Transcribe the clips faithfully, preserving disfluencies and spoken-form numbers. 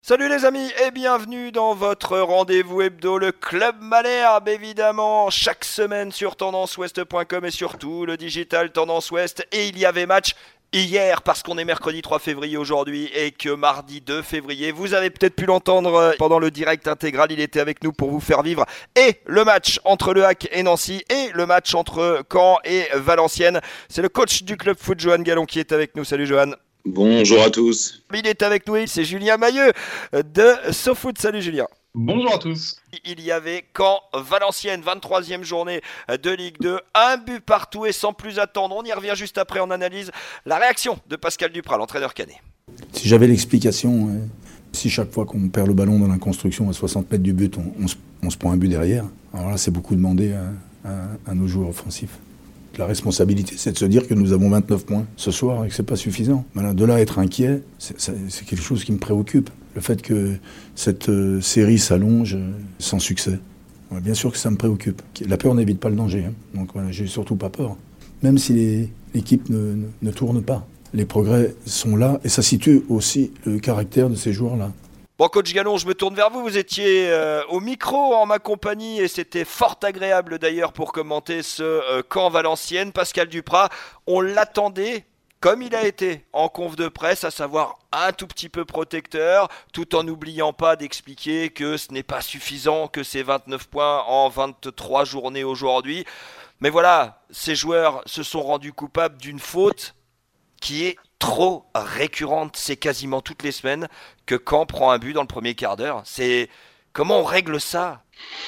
Salut les amis et bienvenue dans votre rendez-vous hebdo, le Club Malherbe évidemment, chaque semaine sur tendance ouest point com et surtout le digital Tendance Ouest. Et il y avait match hier parce qu'on est mercredi trois février aujourd'hui et que mardi deux février, vous avez peut-être pu l'entendre pendant le direct intégral, il était avec nous pour vous faire vivre et le match entre Le Hac et Nancy et le match entre Caen et Valenciennes. C'est le coach du club foot, Johan Gallon, qui est avec nous. Salut Johan. Bonjour à tous. Il est avec nous, c'est Julien Mailleux de SoFoot. Salut Julien. Bonjour à tous. Il y avait Caen-Valenciennes, vingt-troisième journée de Ligue deux, un but partout et sans plus attendre. On y revient juste après, on analyse la réaction de Pascal Duprat, l'entraîneur canet. Si j'avais l'explication, euh, si chaque fois qu'on perd le ballon dans la construction à soixante mètres du but, on, on, se, on se prend un but derrière, alors là c'est beaucoup demandé à, à, à nos joueurs offensifs. La responsabilité, c'est de se dire que nous avons vingt-neuf points ce soir et que c'est pas suffisant. Voilà, de là à être inquiet, c'est, c'est, c'est quelque chose qui me préoccupe. Le fait que cette euh, série s'allonge euh, sans succès. Ouais, bien sûr que ça me préoccupe. La peur n'évite pas le danger. Hein. Donc voilà, j'ai surtout pas peur. Même si les, l'équipe ne, ne, ne tourne pas. Les progrès sont là et ça situe aussi le caractère de ces joueurs-là. Bon, coach Gallon, je me tourne vers vous. Vous étiez euh, au micro en ma compagnie et c'était fort agréable d'ailleurs pour commenter ce euh, Caen-Valenciennes. Pascal Duprat, on l'attendait comme il a été en conf de presse, à savoir un tout petit peu protecteur, tout en n'oubliant pas d'expliquer que ce n'est pas suffisant, que c'est vingt-neuf points en vingt-trois journées aujourd'hui. Mais voilà, ces joueurs se sont rendus coupables d'une faute qui est trop récurrente. C'est quasiment toutes les semaines que Caen prend un but dans le premier quart d'heure. C'est... Comment on règle ça ?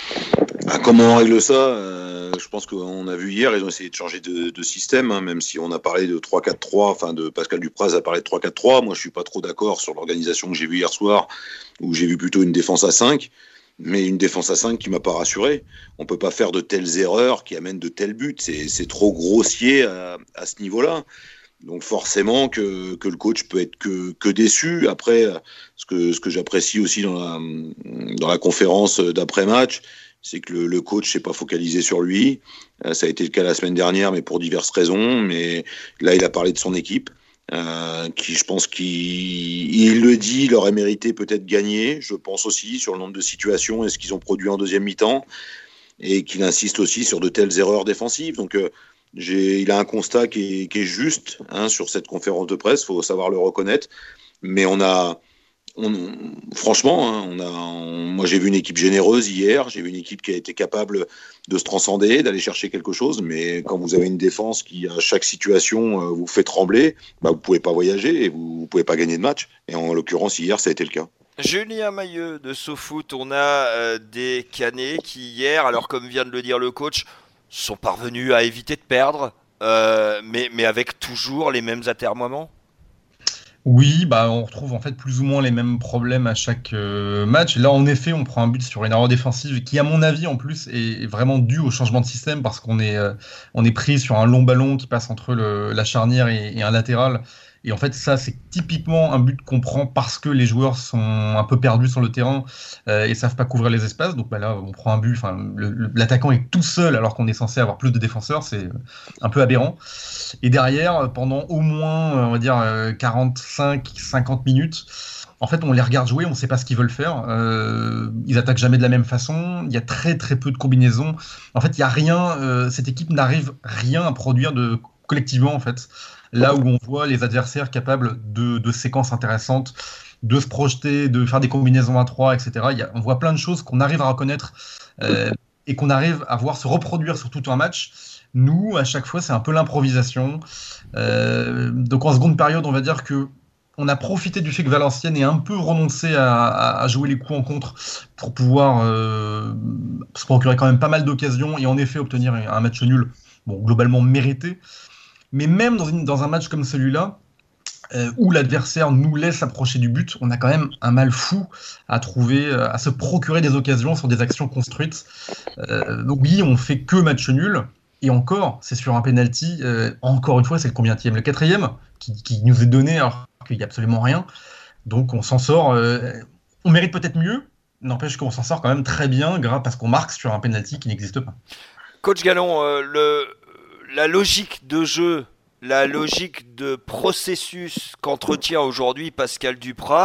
Ah, comment on règle ça euh, Je pense qu'on a vu hier, ils ont essayé de changer de, de système, hein, même si on a parlé de trois quatre trois, enfin de Pascal Duprat a parlé de trois quatre trois. Moi, je suis pas trop d'accord sur l'organisation que j'ai vue hier soir, où j'ai vu plutôt une défense à cinq, mais une défense à cinq qui m'a pas rassuré. On peut pas faire de telles erreurs qui amènent de tels buts. C'est, c'est trop grossier à, à ce niveau-là. Donc forcément que, que le coach peut être que, que déçu. Après, ce que, ce que j'apprécie aussi dans la, dans la conférence d'après-match, c'est que le, le coach s'est pas focalisé sur lui. Ça a été le cas la semaine dernière, mais pour diverses raisons. Mais là, il a parlé de son équipe, euh, qui, je pense qu'il il le dit, il aurait mérité peut-être gagner. Je pense aussi sur le nombre de situations et ce qu'ils ont produit en deuxième mi-temps, et qu'il insiste aussi sur de telles erreurs défensives. Donc euh, J'ai, il a un constat qui est, qui est juste hein, sur cette conférence de presse, il faut savoir le reconnaître. Mais on a, on, franchement, hein, on a, on, moi j'ai vu une équipe généreuse hier, j'ai vu une équipe qui a été capable de se transcender, d'aller chercher quelque chose. Mais quand vous avez une défense qui, à chaque situation, vous fait trembler, bah, vous ne pouvez pas voyager et vous ne pouvez pas gagner de match. Et en l'occurrence, hier, ça a été le cas. Julien Mailleux de SoFoot, on a euh, des Canets qui hier, alors comme vient de le dire le coach, sont parvenus à éviter de perdre, euh, mais, mais avec toujours les mêmes atermoiements. Oui, bah on retrouve en fait plus ou moins les mêmes problèmes à chaque euh, match. Là, en effet, on prend un but sur une erreur défensive qui, à mon avis, en plus, est, est vraiment due au changement de système parce qu'on est, euh, on est pris sur un long ballon qui passe entre le, la charnière et, et un latéral. Et en fait, ça, c'est typiquement un but qu'on prend parce que les joueurs sont un peu perdus sur le terrain euh, et savent pas couvrir les espaces. Donc bah là, on prend un but. Enfin, le, le, l'attaquant est tout seul alors qu'on est censé avoir plus de défenseurs. C'est un peu aberrant. Et derrière, pendant au moins, on va dire, quarante-cinq cinquante minutes, en fait, on les regarde jouer, on ne sait pas ce qu'ils veulent faire. Euh, ils attaquent jamais de la même façon. Il y a très très peu de combinaisons. En fait, il y a rien. Euh, cette équipe n'arrive rien à produire de collectivement en fait. Là où on voit les adversaires capables de, de séquences intéressantes, de se projeter, de faire des combinaisons à trois, et cetera. Il y a, on voit plein de choses qu'on arrive à reconnaître euh, et qu'on arrive à voir se reproduire sur tout un match. Nous, à chaque fois, c'est un peu l'improvisation. Euh, donc en seconde période, on va dire que on a profité du fait que Valenciennes ait un peu renoncé à, à, à jouer les coups en contre pour pouvoir euh, se procurer quand même pas mal d'occasions et en effet obtenir un match nul, bon, globalement mérité. Mais même dans, une, dans un match comme celui-là, euh, où l'adversaire nous laisse approcher du but, on a quand même un mal fou à trouver, euh, à se procurer des occasions sur des actions construites. Euh, donc oui, on fait que match nul. Et encore, c'est sur un penalty. Euh, encore une fois, c'est le combienième ? Le quatrième qui, qui nous est donné alors qu'il n'y a absolument rien. Donc on s'en sort. Euh, on mérite peut-être mieux. N'empêche qu'on s'en sort quand même très bien grâce parce qu'on marque sur un penalty qui n'existe pas. Coach Gallon, euh, le... la logique de jeu, la logique de processus qu'entretient aujourd'hui Pascal Duprat,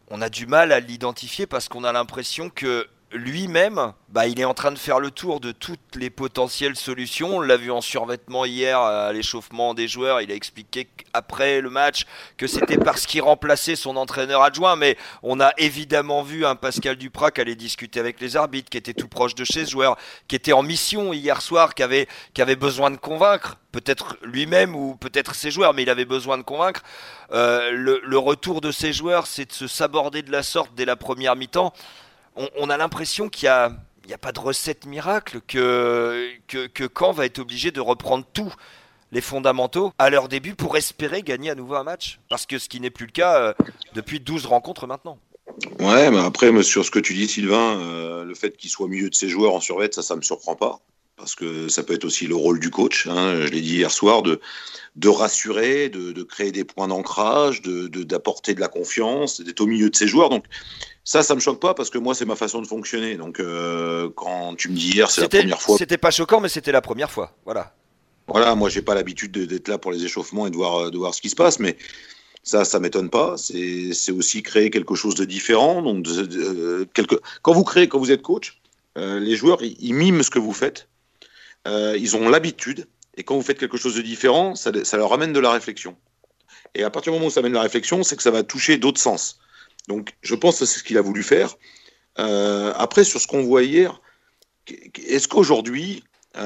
on a du mal à l'identifier parce qu'on a l'impression que lui-même, bah, il est en train de faire le tour de toutes les potentielles solutions. On l'a vu en survêtement hier à l'échauffement des joueurs. Il a expliqué après le match que c'était parce qu'il remplaçait son entraîneur adjoint. Mais on a évidemment vu un Pascal Duprat qui allait discuter avec les arbitres, qui était tout proche de chez ce joueur, qui était en mission hier soir, qui avait, qui avait besoin de convaincre. Peut-être lui-même ou peut-être ses joueurs, mais il avait besoin de convaincre. Euh, le, le retour de ses joueurs, c'est de se saborder de la sorte dès la première mi-temps. On a l'impression qu'il n'y a, il y a pas de recette miracle, que, que, que Caen va être obligé de reprendre tous les fondamentaux à leur début pour espérer gagner à nouveau un match. Parce que ce qui n'est plus le cas euh, depuis douze rencontres maintenant. Ouais, mais après, mais sur ce que tu dis, Sylvain, euh, le fait qu'il soit au milieu de ses joueurs en survêt, ça, ça me surprend pas. Parce que ça peut être aussi le rôle du coach, hein, je l'ai dit hier soir, de, de rassurer, de, de créer des points d'ancrage, de, de, d'apporter de la confiance, d'être au milieu de ses joueurs. Donc ça, ça me choque pas parce que moi, c'est ma façon de fonctionner. Donc euh, quand tu me dis hier, c'est c'était, la première fois. C'était pas choquant, mais c'était la première fois. Voilà. Voilà, moi, j'ai pas l'habitude de, d'être là pour les échauffements et de voir, de voir ce qui se passe, mais ça, ça m'étonne pas. C'est, c'est aussi créer quelque chose de différent. Donc, de, de, quelque... quand vous créez, quand vous êtes coach, euh, les joueurs, ils, ils miment ce que vous faites. Euh, ils ont l'habitude, et quand vous faites quelque chose de différent, ça, ça leur amène de la réflexion. Et à partir du moment où ça amène de la réflexion, c'est que ça va toucher d'autres sens. Donc, je pense que c'est ce qu'il a voulu faire. Euh, après, sur ce qu'on voit hier, est-ce qu'aujourd'hui,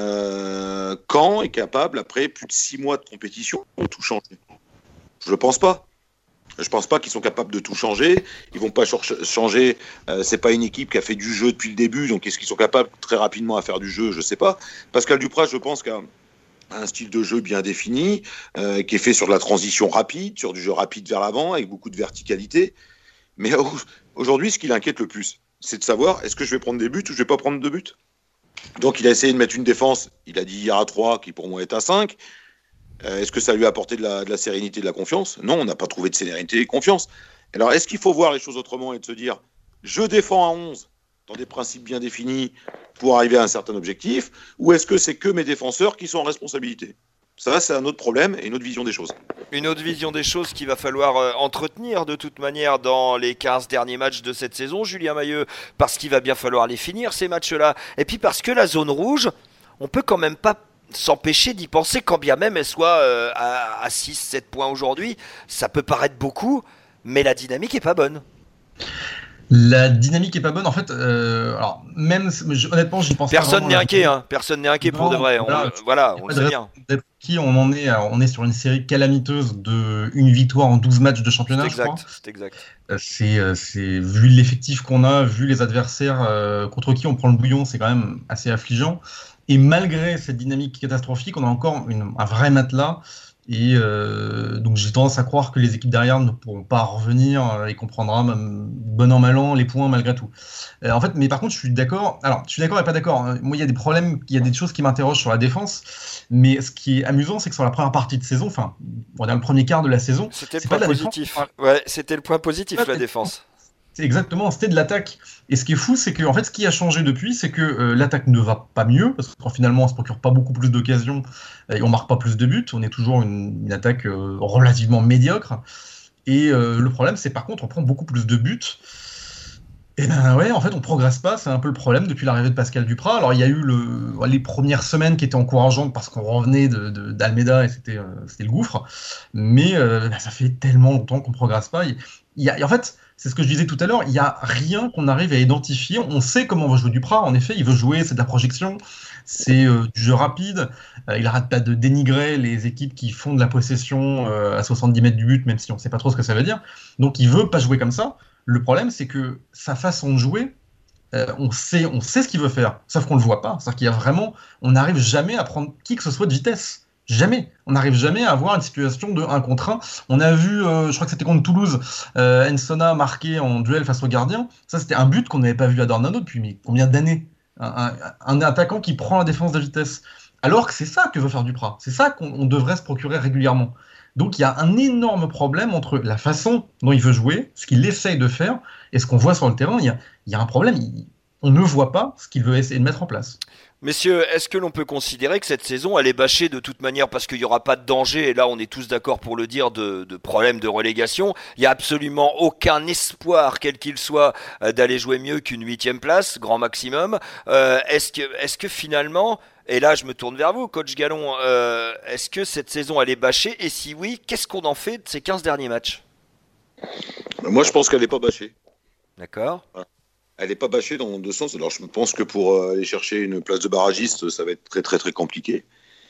euh, Caen est capable, après plus de six mois de compétition, de tout changer ? Je ne pense pas. Je ne pense pas qu'ils sont capables de tout changer. Ils ne vont pas changer. Euh, ce n'est pas une équipe qui a fait du jeu depuis le début. Donc, est-ce qu'ils sont capables très rapidement à faire du jeu ? Je ne sais pas. Pascal Duprat, je pense qu'a un style de jeu bien défini, euh, qui est fait sur de la transition rapide, sur du jeu rapide vers l'avant, avec beaucoup de verticalité. Mais aujourd'hui, ce qui l'inquiète le plus, c'est de savoir, est-ce que je vais prendre des buts ou je ne vais pas prendre de buts ? Donc, il a essayé de mettre une défense, il a dit hier à trois, qui pour moi est à cinq. Euh, est-ce que ça lui a apporté de la, de la sérénité, de la confiance ? Non, on n'a pas trouvé de sérénité et de confiance. Alors, est-ce qu'il faut voir les choses autrement et de se dire, je défends à onze dans des principes bien définis pour arriver à un certain objectif, ou est-ce que c'est que mes défenseurs qui sont en responsabilité ? Ça, c'est un autre problème et une autre vision des choses. Une autre vision des choses qu'il va falloir euh, entretenir de toute manière dans les quinze derniers matchs de cette saison, Julien Mailleux, parce qu'il va bien falloir les finir, ces matchs-là. Et puis parce que la zone rouge, on peut quand même pas s'empêcher d'y penser, quand bien même elle soit euh, à, à six sept points aujourd'hui. Ça peut paraître beaucoup, mais la dynamique est pas bonne. La dynamique est pas bonne, en fait. Euh, alors, même, je, honnêtement, j'y pense Personne pas. N'est inquiet, hein. Personne n'est inquiet pour de vrai. On, voilà, voilà, on le sait bien. Qui on en est, on est sur une série calamiteuse de une victoire en douze matchs de championnat, c'est exact, je crois. C'est exact. C'est, c'est, vu l'effectif qu'on a, vu les adversaires euh, contre qui on prend le bouillon, c'est quand même assez affligeant. Et malgré cette dynamique catastrophique, on a encore une, un vrai matelas. Et euh, donc j'ai tendance à croire que les équipes derrière ne pourront pas revenir et qu'on prendra même, bon an mal an les points malgré tout. Euh, en fait, mais par contre, je suis d'accord. Alors, je suis d'accord et pas d'accord. Hein. Moi, il y a des problèmes, il y a des choses qui m'interrogent sur la défense. Mais ce qui est amusant, c'est que sur la première partie de saison, enfin, on va dire le premier quart de la saison, c'était c'est le point pas positif. Défense. Ouais, c'était le point positif, ouais, la défense. C'est exactement, c'était de l'attaque. Et ce qui est fou, c'est que en fait, ce qui a changé depuis, c'est que euh, l'attaque ne va pas mieux, parce que finalement, on se procure pas beaucoup plus d'occasions et on marque pas plus de buts. On est toujours une, une attaque euh, relativement médiocre. Et euh, le problème, c'est par contre, on prend beaucoup plus de buts. Et ben ouais, en fait, on progresse pas. C'est un peu le problème depuis l'arrivée de Pascal Duprat. Alors, il y a eu le, les premières semaines qui étaient encourageantes parce qu'on revenait de, de, d'Almeida et c'était, euh, c'était le gouffre. Mais euh, ben, ça fait tellement longtemps qu'on progresse pas. Il, il y a, et en fait, c'est ce que je disais tout à l'heure, il n'y a rien qu'on arrive à identifier. On sait comment va jouer Duprat, en effet, il veut jouer, c'est de la projection, c'est euh, du jeu rapide, euh, il n'arrête pas de dénigrer les équipes qui font de la possession euh, à soixante-dix mètres du but, même si on ne sait pas trop ce que ça veut dire. Donc il ne veut pas jouer comme ça. Le problème, c'est que sa façon de jouer, euh, on sait, on sait ce qu'il veut faire, sauf qu'on ne le voit pas. C'est-à-dire qu'il y a vraiment, on n'arrive jamais à prendre qui que ce soit de vitesse. Jamais. On n'arrive jamais à avoir une situation de un contre un. On a vu, euh, je crois que c'était contre Toulouse, euh, Ensona marqué en duel face au gardien. Ça, c'était un but qu'on n'avait pas vu à Dornano depuis mais combien d'années. Un, un, un attaquant qui prend la défense de vitesse. Alors que c'est ça que veut faire Duprat. C'est ça qu'on on devrait se procurer régulièrement. Donc il y a un énorme problème entre la façon dont il veut jouer, ce qu'il essaye de faire, et ce qu'on voit sur le terrain. Il y a, il y a un problème. Il, on ne voit pas ce qu'il veut essayer de mettre en place. Messieurs, est-ce que l'on peut considérer que cette saison, elle est bâchée de toute manière parce qu'il n'y aura pas de danger, et là on est tous d'accord pour le dire, de, de problème de relégation. Il n'y a absolument aucun espoir, quel qu'il soit, d'aller jouer mieux qu'une huitième place, grand maximum. Euh, est-ce que, est-ce que finalement, et là je me tourne vers vous, coach Gallon, euh, est-ce que cette saison elle est bâchée? Et si oui, qu'est-ce qu'on en fait de ces quinze derniers matchs? Moi je pense qu'elle n'est pas bâchée. D'accord. Voilà. Elle n'est pas bâchée dans deux sens. Alors, je pense que pour aller chercher une place de barragiste, ça va être très, très, très compliqué.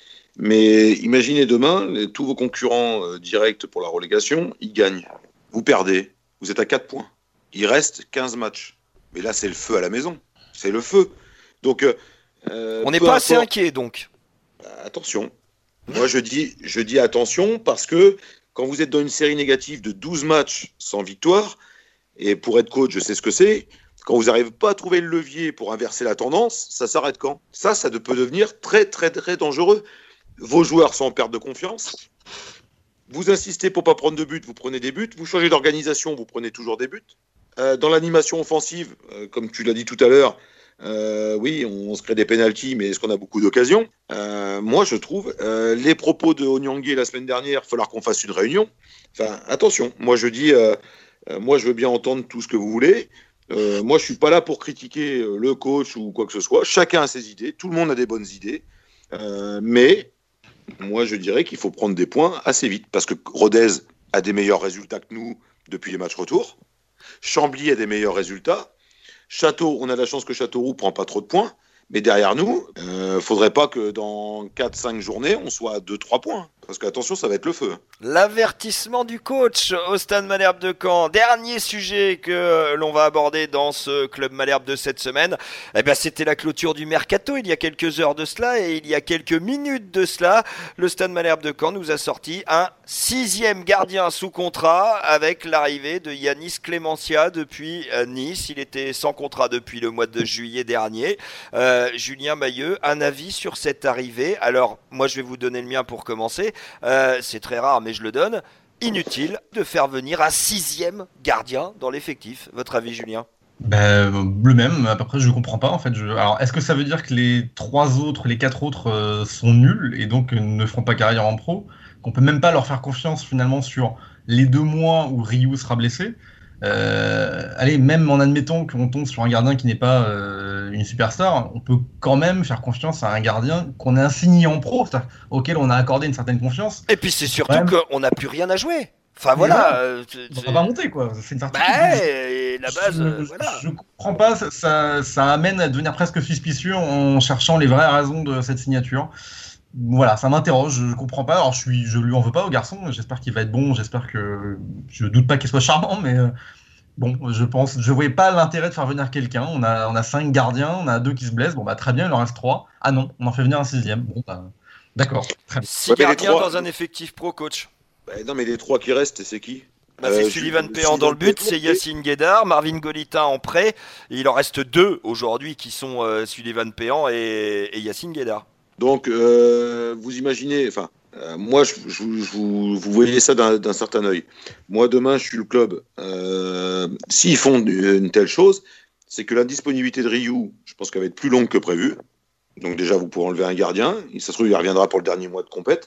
Mais imaginez demain, les, tous vos concurrents euh, directs pour la relégation, ils gagnent. Vous perdez. Vous êtes à quatre points. Il reste quinze matchs. Mais là, c'est le feu à la maison. C'est le feu. Donc, euh, on n'est pas importe... assez inquiet, donc. Attention. Moi, je dis, je dis attention parce que quand vous êtes dans une série négative de douze matchs sans victoire, et pour être coach, je sais ce que c'est. Quand vous n'arrivez pas à trouver le levier pour inverser la tendance, ça s'arrête quand? Ça, ça peut devenir très, très, très dangereux. Vos joueurs sont en perte de confiance. Vous insistez pour ne pas prendre de but, vous prenez des buts. Vous changez d'organisation, vous prenez toujours des buts. Euh, dans l'animation offensive, euh, comme tu l'as dit tout à l'heure, euh, oui, on, on se crée des pénaltys, mais est-ce qu'on a beaucoup d'occasions? euh, Moi, je trouve, euh, les propos de Onyangé la semaine dernière, il va falloir qu'on fasse une réunion. Enfin, attention, moi je dis, euh, euh, moi je veux bien entendre tout ce que vous voulez. Euh, moi, je suis pas là pour critiquer le coach ou quoi que ce soit. Chacun a ses idées, tout le monde a des bonnes idées. Euh, mais moi, je dirais qu'il faut prendre des points assez vite parce que Rodez a des meilleurs résultats que nous depuis les matchs retour. Chambly a des meilleurs résultats. Château, on a la chance que Châteauroux prend pas trop de points. Mais derrière nous, il euh, ne faudrait pas que dans quatre cinq journées, on soit à deux trois points. Parce qu'attention, ça va être le feu. L'avertissement du coach au Stade Malherbe de Caen. Dernier sujet que l'on va aborder dans ce Club Malherbe de cette semaine. Eh bien, c'était la clôture du Mercato il y a quelques heures de cela. Et il y a quelques minutes de cela, le Stade Malherbe de Caen nous a sorti un sixième gardien sous contrat avec l'arrivée de Yanis Clémentia depuis Nice. Il était sans contrat depuis le mois de juillet dernier. Euh, Julien Mailleux, un avis sur cette arrivée? Alors, moi je vais vous donner le mien pour commencer. Euh, c'est très rare, mais je le donne. Inutile de faire venir un sixième gardien dans l'effectif. Votre avis, Julien? Ben, le même, à peu près, je ne comprends pas en fait. Je... Alors, est-ce que ça veut dire que les trois autres, les quatre autres euh, sont nuls et donc euh, ne feront pas carrière en pro? Qu'on peut même pas leur faire confiance finalement sur les deux mois où Ryu sera blessé? Euh, allez, même en admettant qu'on tombe sur un gardien qui n'est pas euh, une superstar, on peut quand même faire confiance à un gardien qu'on a signé en pro, auquel on a accordé une certaine confiance. Et puis c'est surtout ouais. qu'on n'a plus rien à jouer. Enfin voilà, voilà. Euh, on va pas monter quoi. C'est une certitude. Bah, et la base, je, euh, voilà. Je comprends pas, ça, ça, ça amène à devenir presque suspicieux en cherchant les vraies raisons de cette signature. Voilà, ça m'interroge, je comprends pas. Alors je suis, je lui en veux pas au garçon. J'espère qu'il va être bon. J'espère que, je doute pas qu'il soit charmant, mais euh, bon, je pense, je voyais pas l'intérêt de faire venir quelqu'un. On a, on a cinq gardiens, on a deux qui se blessent. Bon bah très bien, il en reste trois. Ah non, on en fait venir un sixième. Bon bah, d'accord. Six ouais, gardiens trois... dans un effectif pro, coach. Bah, non mais les trois qui restent, c'est qui? Bah, c'est euh, Sullivan Péan dans le but, c'est Yacine Guédard, Marvin Golitin en prêt. Et il en reste deux aujourd'hui qui sont euh, Sullivan Péan et, et Yacine Guédard. Donc, euh, vous imaginez, enfin, euh, moi, je, je, je, vous voyez ça d'un, d'un certain œil. Moi, demain, je suis le club. Euh, s'ils font une telle chose, c'est que la disponibilité de Ryu, je pense qu'elle va être plus longue que prévu. Donc, déjà, vous pourrez enlever un gardien. Et ça se trouve, il reviendra pour le dernier mois de compète.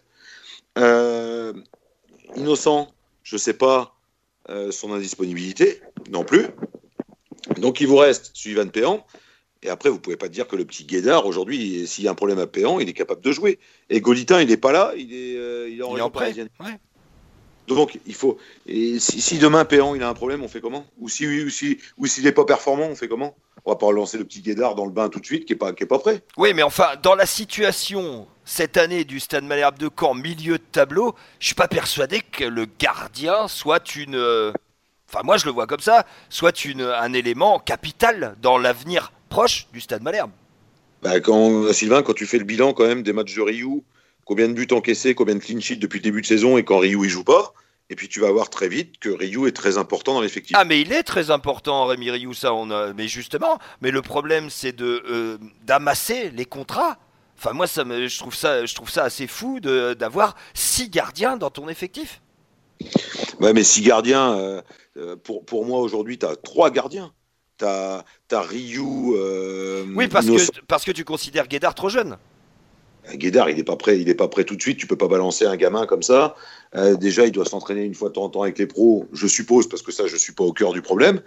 Euh, Innocent, je ne sais pas euh, son indisponibilité non plus. Donc, il vous reste Sullivan Péan. Et après, vous ne pouvez pas dire que le petit Guédard, aujourd'hui, s'il y a un problème à Péan, il est capable de jouer. Et Golitin, il n'est pas là, il est, euh, il est en région parisienne. Ouais. Donc, il faut. Et si, si demain, Péan, il a un problème, on fait comment? Ou si, ou si, ou s'il n'est pas performant, on fait comment? On va pas lancer le petit Guédard dans le bain tout de suite, qui n'est pas, qui est pas prêt. Oui, mais enfin, dans la situation, cette année, du Stade Malherbe de Caen, milieu de tableau, je ne suis pas persuadé que le gardien soit une... Euh... Enfin, moi, je le vois comme ça, soit une, un élément capital dans l'avenir proche du Stade Malherbe. Bah quand, Sylvain, quand tu fais le bilan quand même des matchs de Ryu, combien de buts encaissés, combien de clean sheets depuis le début de saison et quand Ryu il joue pas, et puis tu vas voir très vite que Ryu est très important dans l'effectif. Ah mais il est très important, Rémi Ryu, ça on a... mais justement, mais le problème c'est de euh, d'amasser les contrats. Enfin moi ça me, je trouve ça, je trouve ça assez fou de, d'avoir six gardiens dans ton effectif. Ouais mais six gardiens, euh, pour pour moi aujourd'hui tu as trois gardiens. t'as, t'as Ryu. Euh, oui, parce que, parce que tu considères Guédard trop jeune. Guédard, il n'est pas prêt, il est pas prêt tout de suite. Tu peux pas balancer un gamin comme ça. Euh, déjà, il doit s'entraîner une fois de temps en temps avec les pros, je suppose, parce que ça, je suis pas au cœur du problème.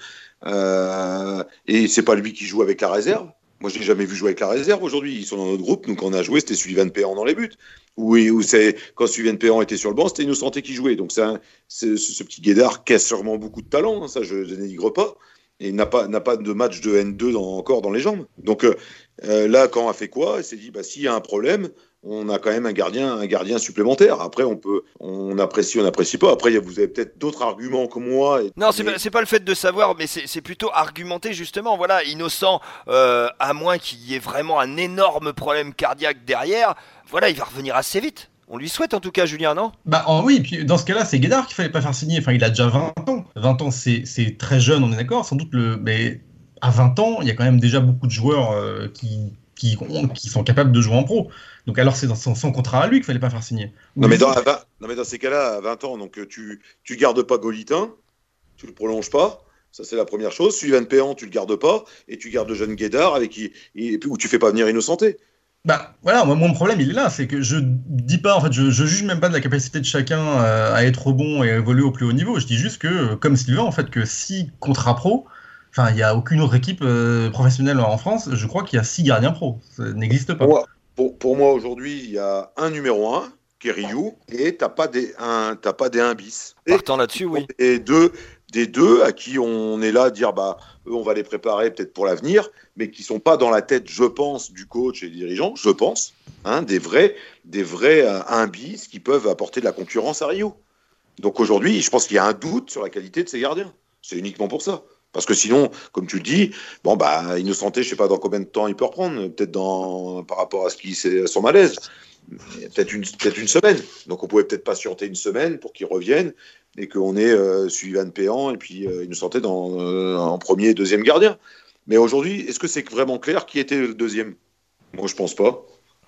Euh, et c'est pas lui qui joue avec la réserve. Moi, je l'ai jamais vu jouer avec la réserve aujourd'hui. Ils sont dans notre groupe. Nous, quand on a joué, c'était Sullivan Péan dans les buts. Oui, ou c'est quand Sullivan Péan était sur le banc, c'était Innocenté qui jouait. Donc, c'est, un, c'est ce petit Guédard qui a sûrement beaucoup de talent. Hein, ça, je ne dénigre pas. Et il n'a pas, n'a pas de match de N deux dans, encore dans les jambes. Donc euh, là, quand on a fait quoi, il s'est dit, bah, s'il y a un problème, on a quand même un gardien, un gardien supplémentaire. Après, on peut, on apprécie, on n'apprécie pas. Après, vous avez peut-être d'autres arguments que moi. Et, non, c'est, mais... pas, c'est pas le fait de savoir, mais c'est, c'est plutôt argumenté justement. Voilà, Innocent, euh, à moins qu'il y ait vraiment un énorme problème cardiaque derrière, voilà, il va revenir assez vite. On lui souhaite en tout cas, Julien, non ? Bah oh oui, puis dans ce cas-là, c'est Guédard qu'il fallait pas faire signer. Enfin, il a déjà vingt ans. vingt ans, c'est, c'est très jeune, on est d'accord. Sans doute, le, mais à vingt ans, il y a quand même déjà beaucoup de joueurs euh, qui, qui, ont, qui sont capables de jouer en pro. Donc alors, c'est dans son, son contrat à lui qu'il fallait pas faire signer. Non mais, dans, vingt, non, mais dans ces cas-là, à vingt ans, donc tu, tu gardes pas Golitin, tu le prolonges pas. Ça, c'est la première chose. Sullivan Péan, tu le gardes pas. Et tu gardes le jeune Guédard avec qui, et, où tu fais pas venir Innocenté. Bah voilà, moi mon problème il est là, c'est que je dis pas, en fait, je, je juge même pas de la capacité de chacun euh, à être bon et à évoluer au plus haut niveau. Je dis juste que, comme Sylvain, en fait, que si contrat pro, enfin, il y a aucune autre équipe euh, professionnelle en France. Je crois qu'il y a six gardiens pro, ça n'existe pas. Pour moi, pour, pour moi aujourd'hui, il y a un numéro un qui est Ryu et t'as pas des un, t'as pas des un bis. Partant là-dessus, oui. Et deux, des deux à qui on est là à dire bah eux on va les préparer peut-être pour l'avenir, mais qui sont pas dans la tête, je pense, du coach et des dirigeants, je pense, hein, des vrais, des vrais euh, un bis qui peuvent apporter de la concurrence à Rio. Donc aujourd'hui, je pense qu'il y a un doute sur la qualité de ces gardiens. C'est uniquement pour ça. Parce que sinon, comme tu le dis, bon bah Innocenté, je sais pas dans combien de temps il peut reprendre, peut-être dans par rapport à ce qui c'est son malaise, peut-être une peut-être une semaine. Donc on pouvait peut-être patienter une semaine pour qu'il revienne et qu'on ait euh, Sullivan Péan et puis euh, Innocenté dans euh, en premier et deuxième gardien. Mais aujourd'hui, est-ce que c'est vraiment clair qui était le deuxième ? Moi, je pense pas.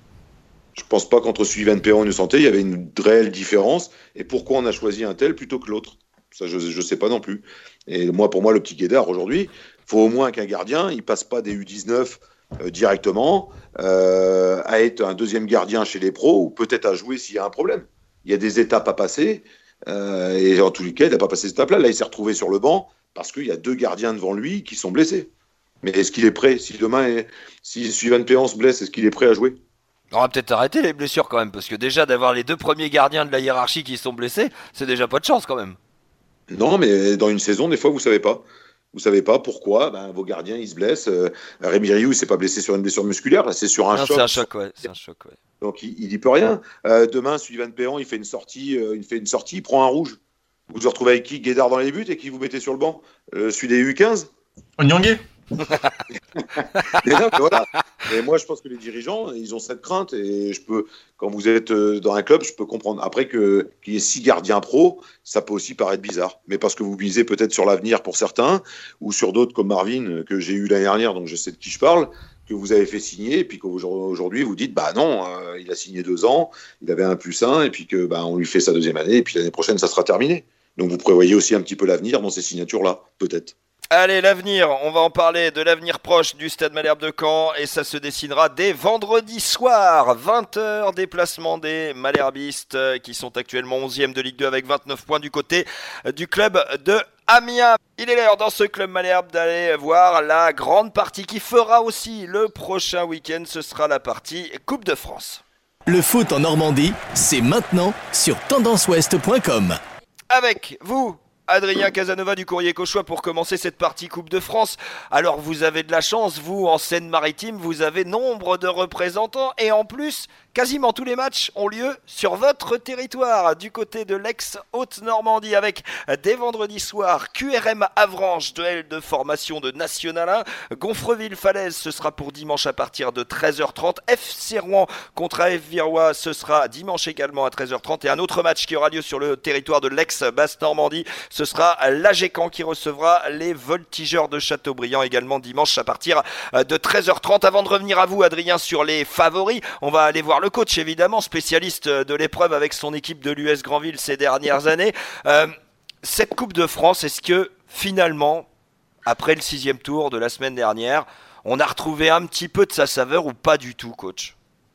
Je pense pas qu'entre Sullivan Péan et Innocenté, il y avait une réelle différence. Et pourquoi on a choisi un tel plutôt que l'autre ? Ça, je ne sais pas non plus. Et moi, pour moi, le petit Guédard, aujourd'hui, il faut au moins qu'un gardien, il ne passe pas des U dix-neuf euh, directement euh, à être un deuxième gardien chez les pros ou peut-être à jouer s'il y a un problème. Il y a des étapes à passer euh, et en tous les cas, il n'a pas passé cette étape-là. Là, il s'est retrouvé sur le banc parce qu'il y a deux gardiens devant lui qui sont blessés. Mais est-ce qu'il est prêt ? Si demain, si Sullivan Péan se blesse, est-ce qu'il est prêt à jouer ? On va peut-être arrêter les blessures quand même, parce que déjà d'avoir les deux premiers gardiens de la hiérarchie qui sont blessés, c'est déjà pas de chance quand même. Non, mais dans une saison, des fois, vous savez pas. Vous savez pas pourquoi ben, vos gardiens ils se blessent. Euh, Rémi Rioux, il s'est pas blessé sur une blessure musculaire, là, c'est sur un non, choc. C'est un choc, ouais. C'est un choc, ouais. Donc il, il dit peut rien. Euh, demain, Sullivan Péan, il fait une sortie, euh, il fait une sortie, il prend un rouge. Vous vous retrouvez avec qui ? Guédard dans les buts et qui vous mettez sur le banc ? euh, Celui des U quinze ? Onyangé. Et non, voilà. Et moi, je pense que les dirigeants, ils ont cette crainte. Et je peux, quand vous êtes dans un club, je peux comprendre. Après que qu'il y ait six gardiens pro, ça peut aussi paraître bizarre. Mais parce que vous visez peut-être sur l'avenir pour certains, ou sur d'autres comme Marvin que j'ai eu l'année dernière, donc je sais de qui je parle, que vous avez fait signer, et puis qu'aujourd'hui vous dites, bah non, euh, il a signé deux ans, il avait un plus un, et puis que bah on lui fait sa deuxième année, et puis l'année prochaine ça sera terminé. Donc vous prévoyez aussi un petit peu l'avenir dans ces signatures-là, peut-être. Allez, l'avenir, on va en parler de l'avenir proche du Stade Malherbe de Caen et ça se dessinera dès vendredi soir, vingt heures, déplacement des Malherbistes qui sont actuellement onzième de Ligue deux avec vingt-neuf points du côté du club de Amiens. Il est l'heure dans ce club Malherbe d'aller voir la grande partie qui fera aussi le prochain week-end, ce sera la partie Coupe de France. Le foot en Normandie, c'est maintenant sur tendance ouest point com. Avec vous, Adrien Casanova du Courrier Cauchois pour commencer cette partie Coupe de France. Alors vous avez de la chance, vous en Seine-Maritime, vous avez nombre de représentants et en plus, quasiment tous les matchs ont lieu sur votre territoire, du côté de l'ex-Haute-Normandie avec dès vendredi soir Q R M Avranches, duel de formation de National un, Gonfreville-Falaise, ce sera pour dimanche à partir de treize heures trente, F C Rouen contre A F Virois, ce sera dimanche également à treize heures trente et un autre match qui aura lieu sur le territoire de l'ex-Basse-Normandie, ce sera l'A G Caen qui recevra les Voltigeurs de Châteaubriand également dimanche à partir de treize heures trente. Avant de revenir à vous Adrien sur les favoris, on va aller voir le coach évidemment, spécialiste de l'épreuve avec son équipe de l'U S Granville ces dernières années. Euh, cette Coupe de France, est-ce que finalement, après le sixième tour de la semaine dernière, on a retrouvé un petit peu de sa saveur ou pas du tout, coach?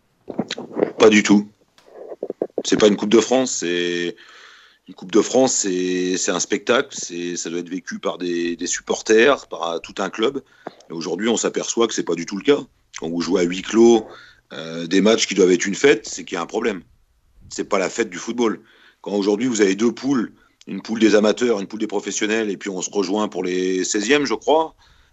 Pas du tout. C'est pas une Coupe de France, c'est une Coupe de France, c'est, c'est un spectacle, c'est, ça doit être vécu par des, des supporters, par tout un club. Et aujourd'hui, on s'aperçoit que c'est pas du tout le cas. Quand vous jouez à huis clos, euh, des matchs qui doivent être une fête, c'est qu'il y a un problème. C'est pas la fête du football. Quand aujourd'hui vous avez deux poules, une poule des amateurs, une poule des professionnels, et puis on se rejoint pour les seizièmes, je crois,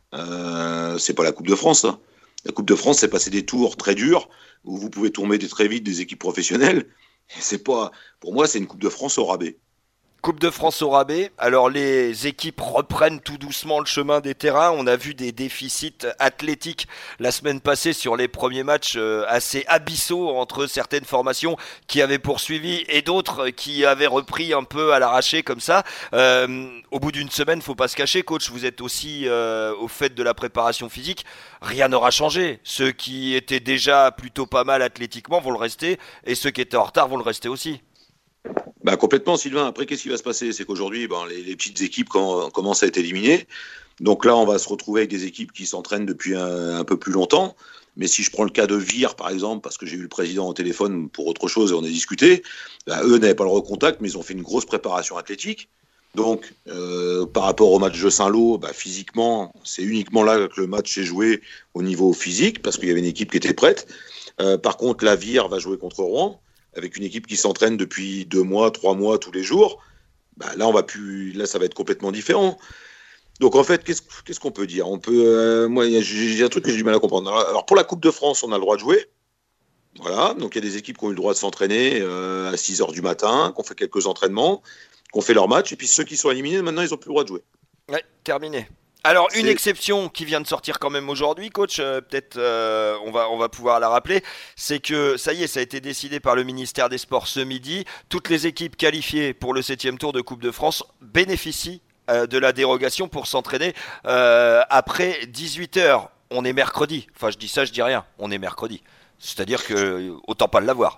euh, c'est pas la Coupe de France, ça. La Coupe de France, c'est passer des tours très durs, où vous pouvez tourner très vite des équipes professionnelles. Et c'est pas, pour moi, c'est une Coupe de France au rabais. Coupe de France au rabais, alors les équipes reprennent tout doucement le chemin des terrains. On a vu des déficits athlétiques la semaine passée sur les premiers matchs euh, assez abyssaux entre certaines formations qui avaient poursuivi et d'autres qui avaient repris un peu à l'arraché comme ça. Euh, au bout d'une semaine, faut pas se cacher, coach, vous êtes aussi euh, au fait de la préparation physique. Rien n'aura changé. Ceux qui étaient déjà plutôt pas mal athlétiquement vont le rester et ceux qui étaient en retard vont le rester aussi. Bah complètement, Sylvain. Après, qu'est-ce qui va se passer? C'est qu'aujourd'hui, ben, les, les petites équipes com- commencent à être éliminées. Donc là, on va se retrouver avec des équipes qui s'entraînent depuis un, un peu plus longtemps. Mais si je prends le cas de Vire, par exemple, parce que j'ai eu le président au téléphone pour autre chose et on a discuté, bah, eux n'avaient pas le recontact, mais ils ont fait une grosse préparation athlétique. Donc, euh, par rapport au match de Saint-Lô, bah, physiquement, c'est uniquement là que le match s'est joué au niveau physique, parce qu'il y avait une équipe qui était prête. Euh, par contre, la Vire va jouer contre Rouen, avec une équipe qui s'entraîne depuis deux mois, trois mois, tous les jours. Bah, là, on va plus, là, ça va être complètement différent. Donc, en fait, qu'est-ce, qu'est-ce qu'on peut dire? On peut, euh, moi, j'ai, j'ai un truc que j'ai du mal à comprendre. Alors, pour la Coupe de France, on a le droit de jouer. Voilà. Donc, il y a des équipes qui ont eu le droit de s'entraîner euh, à six heures du matin, qui ont fait quelques entraînements, qui ont fait leur match. Et puis, ceux qui sont éliminés, maintenant, ils n'ont plus le droit de jouer. Ouais, terminé. Alors, une C'est... exception qui vient de sortir quand même aujourd'hui, coach, euh, peut-être euh, on, va, on va pouvoir la rappeler, c'est que ça y est, ça a été décidé par le ministère des Sports ce midi. Toutes les équipes qualifiées pour le septième tour de Coupe de France bénéficient euh, de la dérogation pour s'entraîner euh, après dix-huit heures. On est mercredi. Enfin, je dis ça, je dis rien. On est mercredi. C'est-à-dire que autant pas l'avoir.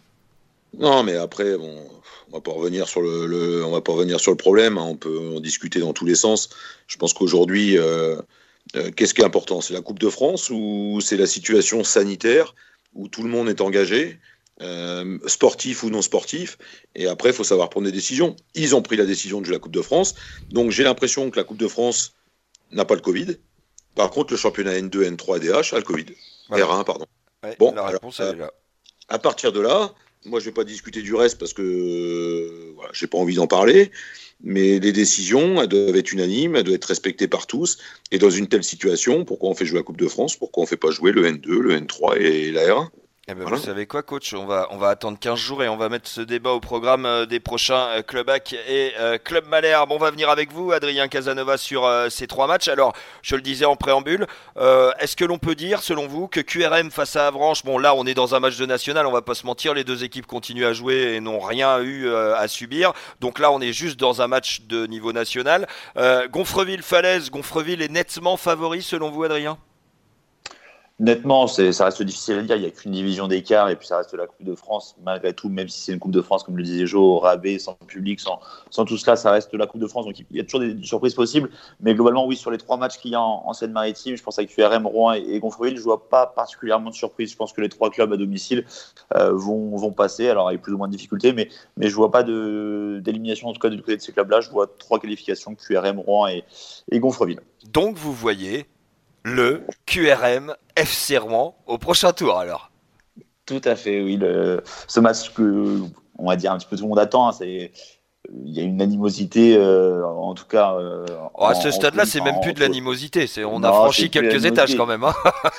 Non, mais après, bon, on va pas revenir sur le, le, on va pas revenir sur le problème. Hein, on peut en discuter dans tous les sens. Je pense qu'aujourd'hui, euh, euh, qu'est-ce qui est important? C'est la Coupe de France ou c'est la situation sanitaire où tout le monde est engagé, euh, sportif ou non sportif. Et après, il faut savoir prendre des décisions. Ils ont pris la décision de jouer la Coupe de France. Donc, j'ai l'impression que la Coupe de France n'a pas le Covid. Par contre, le championnat N deux, N trois, A D H a le Covid. Voilà. R un, pardon. Ouais, bon, la réponse, alors, elle est là. À partir de là, moi, je ne vais pas discuter du reste parce que euh, voilà, je n'ai pas envie d'en parler. Mais les décisions, elles doivent être unanimes, elles doivent être respectées par tous. Et dans une telle situation, pourquoi on fait jouer la Coupe de France? Pourquoi on ne fait pas jouer le N deux, le N trois et la R un? Eh ben, voilà. Vous savez quoi, coach, on va, on va attendre quinze jours et on va mettre ce débat au programme euh, des prochains euh, Club Hack et euh, Club Malherbe. On va venir avec vous, Adrien Casanova, sur euh, ces trois matchs. Alors, je le disais en préambule, euh, est-ce que l'on peut dire, selon vous, que Q R M face à Avranches, bon là on est dans un match de national, on va pas se mentir, les deux équipes continuent à jouer et n'ont rien eu euh, à subir. Donc là on est juste dans un match de niveau national. Euh, Gonfreville-Falaise, Gonfreville est nettement favori selon vous, Adrien? Nettement, c'est, ça reste difficile à dire. Il n'y a qu'une division d'écart et puis ça reste la Coupe de France. Malgré tout, même si c'est une Coupe de France, comme le disait Jo, au rabais, sans public, sans, sans tout cela, ça reste la Coupe de France. Donc il y a toujours des, des surprises possibles. Mais globalement, oui, sur les trois matchs qu'il y a en, en Seine-Maritime, je pense à Q R M, Rouen et, et Gonfreville, je ne vois pas particulièrement de surprise. Je pense que les trois clubs à domicile euh, vont, vont passer. Alors avec plus ou moins de difficultés, mais, mais je ne vois pas de, d'élimination, en tout cas du côté de ces clubs-là. Je vois trois qualifications, Q R M, Rouen et, et Gonfreville. Donc vous voyez le Q R M F C Rouen au prochain tour alors. Tout à fait, oui. Le, ce match que, on va dire, un petit peu tout le monde attend, hein, c'est, il y a une animosité, euh, en tout cas. Euh, oh, à ce stade-là, c'est même plus de l'animosité. C'est, on non, a franchi quelques étages quand même. Hein.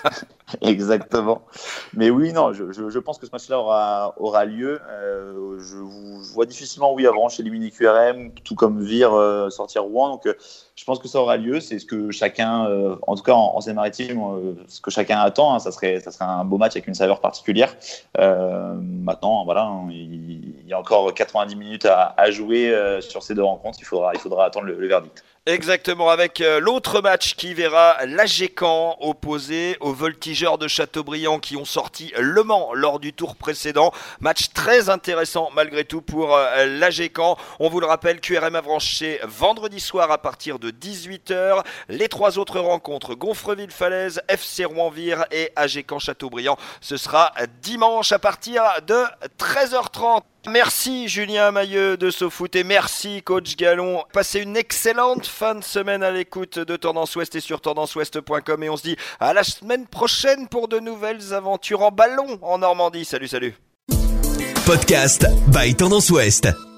Exactement. Mais oui, non, je, je, je pense que ce match-là aura, aura lieu. Euh, je, je vois difficilement, oui, Avranches éliminer Q R M, tout comme Vire euh, sortir Rouen. Donc, euh, je pense que ça aura lieu. C'est ce que chacun, euh, en tout cas en, en Seine-Maritime, euh, ce que chacun attend. Hein, ça serait, ça serait un beau match avec une saveur particulière. Euh, maintenant, voilà, hein, il, il y a encore quatre-vingt-dix minutes à, à jouer euh, sur ces deux rencontres. Il faudra, il faudra attendre le, le verdict. Exactement, avec euh, l'autre match qui verra l'A G Caen opposé aux Voltigeurs de Châteaubriand qui ont sorti Le Mans lors du tour précédent. Match très intéressant malgré tout pour euh, l'A G Caen. On vous le rappelle, Q R M Avranches vendredi soir à partir de dix-huit heures. Les trois autres rencontres, Gonfreville-Falaise, F C Rouen-Vire et A G Caen Châteaubriand, ce sera dimanche à partir de treize heures trente. Merci Julien Mailleux de SoFoot et merci coach Gallon. Passez une excellente fin de semaine à l'écoute de Tendance Ouest et sur tendance ouest point com et on se dit à la semaine prochaine pour de nouvelles aventures en ballon en Normandie. Salut, salut. Podcast by Tendance Ouest.